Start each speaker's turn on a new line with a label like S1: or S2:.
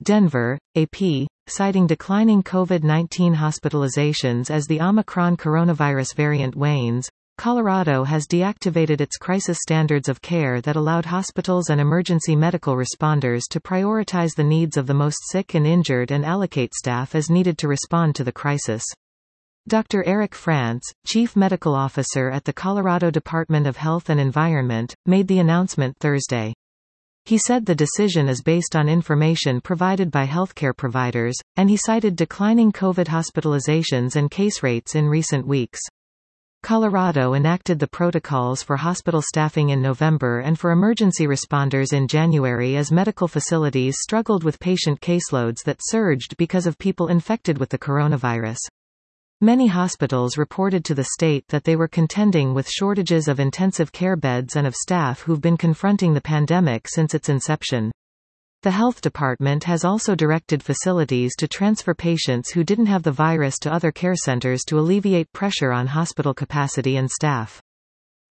S1: Denver, AP, citing declining COVID-19 hospitalizations as the Omicron coronavirus variant wanes. Colorado has deactivated its crisis standards of care that allowed hospitals and emergency medical responders to prioritize the needs of the most sick and injured and allocate staff as needed to respond to the crisis. Dr. Eric France, Chief Medical Officer at the Colorado Department of Health and Environment, made the announcement Thursday. He said the decision is based on information provided by healthcare providers, and he cited declining COVID hospitalizations and case rates in recent weeks. Colorado enacted the protocols for hospital staffing in November and for emergency responders in January as medical facilities struggled with patient caseloads that surged because of people infected with the coronavirus. Many hospitals reported to the state that they were contending with shortages of intensive care beds and of staff who've been confronting the pandemic since its inception. The health department has also directed facilities to transfer patients who didn't have the virus to other care centers to alleviate pressure on hospital capacity and staff.